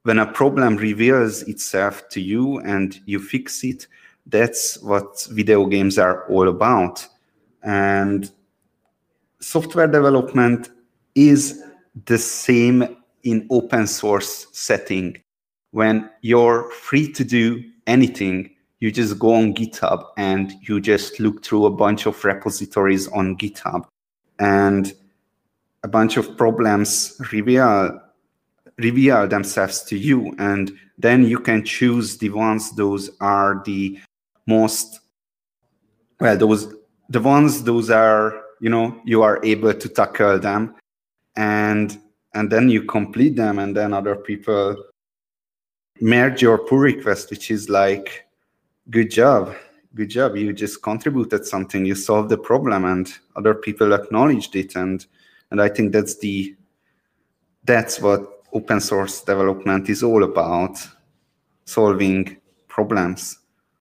when a problem reveals itself to you and you fix it, that's what video games are all about. And software development is the same in open source setting. When you're free to do anything, you just go on GitHub and you just look through a bunch of repositories on GitHub, and a bunch of problems reveal themselves to you, and then you can choose the ones those are the most, well, those are, you are able to tackle them, and then you complete them, and then other people merge your pull request, which is like, good job, you just contributed something, you solved the problem, and other people acknowledged it. And I think that's what open source development is all about, solving problems.